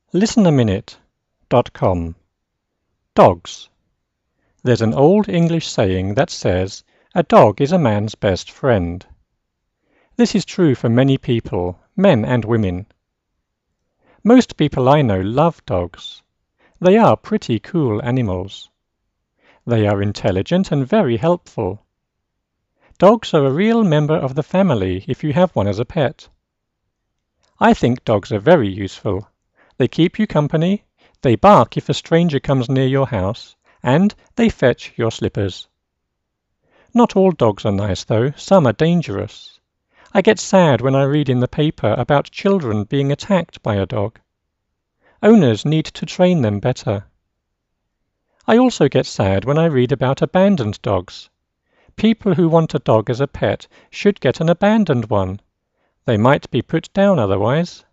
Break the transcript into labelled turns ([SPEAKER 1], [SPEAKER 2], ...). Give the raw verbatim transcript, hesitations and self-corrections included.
[SPEAKER 1] listen a minute dot com. Dogs. There's an old English saying that says, "A dog is a man's best friend." This is true for many people, men and women. Most people I know love dogs. They are pretty cool animals. They are intelligent and very helpful. Dogs are a real member of the family if you have one as a pet. I think dogs are very useful. They keep you company, they bark if a stranger comes near your house, and they fetch your slippers. Not all dogs are nice, though. Some are dangerous. I get sad when I read in the paper about children being attacked by a dog. Owners need to train them better. I also get sad when I read about abandoned dogs. People who want a dog as a pet should get an abandoned one. They might be put down otherwise.